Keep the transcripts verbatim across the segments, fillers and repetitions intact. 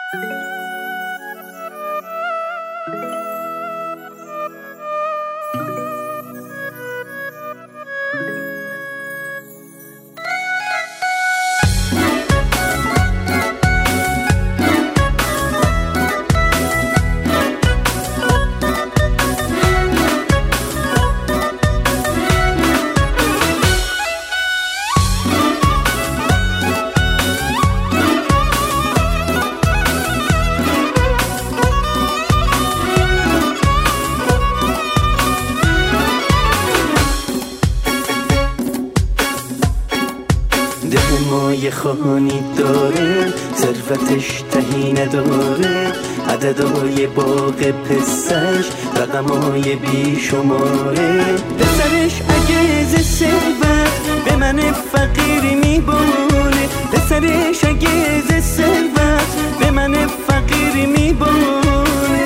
دل ما یه خانی داره، ثروتش تهی نداره، عددهای باغ پسش رقمهای بی شماره. پسرش اگه ز ثروت به من فقیر میباره، پسرش اگه ز ثروت به من فقیر میباره.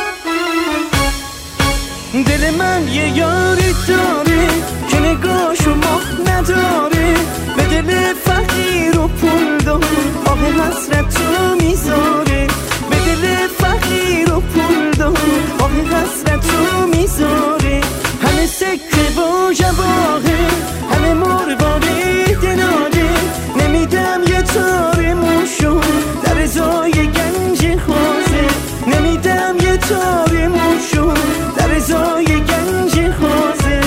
دل من یه یاری داره که نگاهشو ماه نداره، به دل فقیر و پول دار آه حسرتو میذاره، به دل فقیر و پول دار آه حسرتو میذاره. همه سکه و جواهر، همه مرواری دلاله، نمیدم یه تار موشو در ازای گنج خوازه، نمیدم یه تار موشو در ازای گنج خوازه.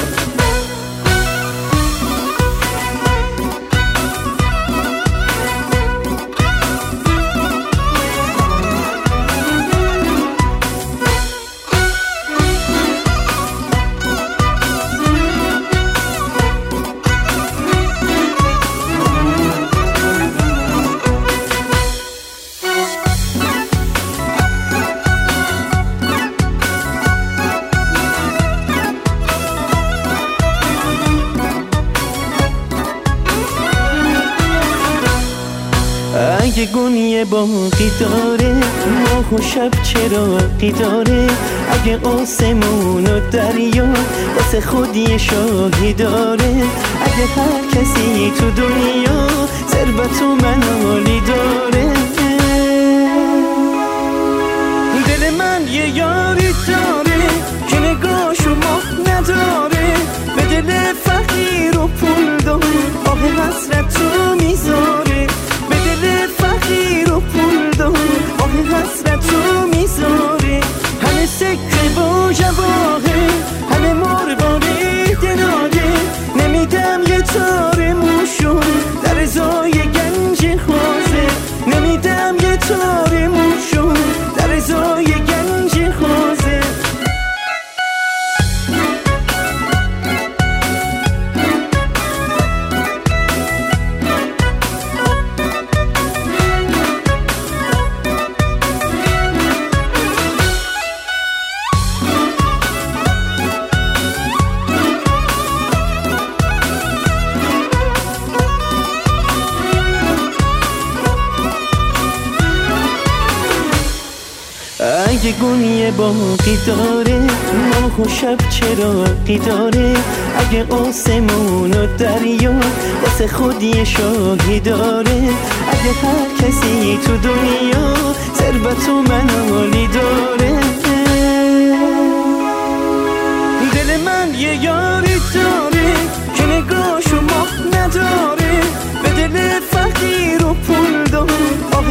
اگه گونی باقی داره، ماه و شب چراغی داره، اگه آسمون و دریا واسه خودی شاهی داره، اگه هر کسی تو دنیا ثروت و منالی داره. دل من یه یاری داره که نگاهشو ماه نداره، به دل فقیر و پول دار آه حسرتو میذاره، به دل فقیر و پول دار آه حسرتو میذاره. همه سکه و جواهر، همه مرواری دلاله، نمیدم یه تار موشو در ازای گنج خوازه، نمیدم یه تار موشو در ازای گنج خوازه. اگه گونی باقی داره، ماه و شب چراغی داره، اگه آسمون و دریا واسه خودی شاهی داره، اگه هر کسی تو دنیا ثروت و منالی داره. دل من یه یاری داره که نگاهشو ماه نداره، به دل فقیر و پول دار